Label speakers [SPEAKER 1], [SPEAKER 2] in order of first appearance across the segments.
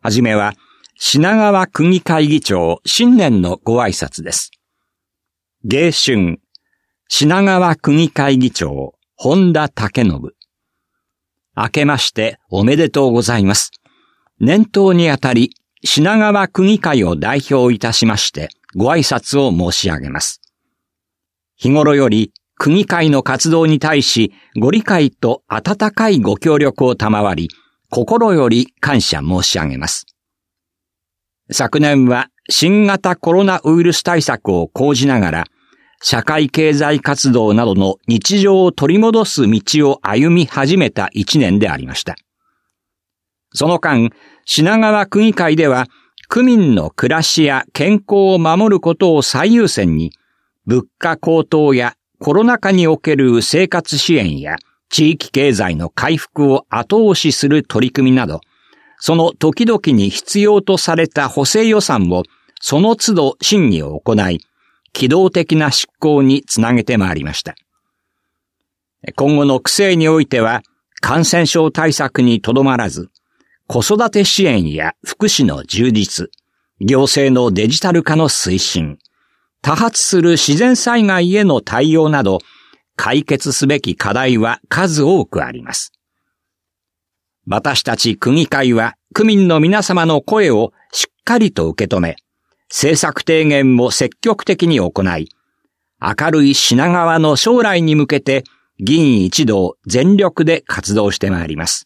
[SPEAKER 1] はじめは、品川区議会議長新年のご挨拶です。迎春、品川区議会議長本田武信。明けましておめでとうございます。年頭にあたり、品川区議会を代表いたしまして、ご挨拶を申し上げます。日頃より、区議会の活動に対し、ご理解と温かいご協力を賜り、心より感謝申し上げます。昨年は新型コロナウイルス対策を講じながら、社会経済活動などの日常を取り戻す道を歩み始めた一年でありました。その間、品川区議会では、区民の暮らしや健康を守ることを最優先に、物価高騰やコロナ禍における生活支援や地域経済の回復を後押しする取り組みなど、その時々に必要とされた補正予算をその都度審議を行い、機動的な執行につなげてまいりました。今後の区政においては、感染症対策にとどまらず、子育て支援や福祉の充実、行政のデジタル化の推進、多発する自然災害への対応など、解決すべき課題は数多くあります。私たち区議会は区民の皆様の声をしっかりと受け止め、政策提言も積極的に行い、明るい品川の将来に向けて議員一同全力で活動してまいります。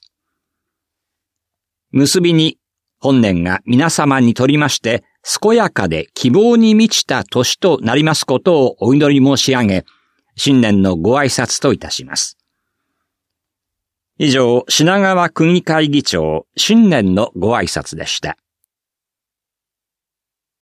[SPEAKER 1] 結びに、本年が皆様にとりまして、健やかで希望に満ちた年となりますことをお祈り申し上げ、新年のご挨拶といたします。以上、品川区議会議長、新年のご挨拶でした。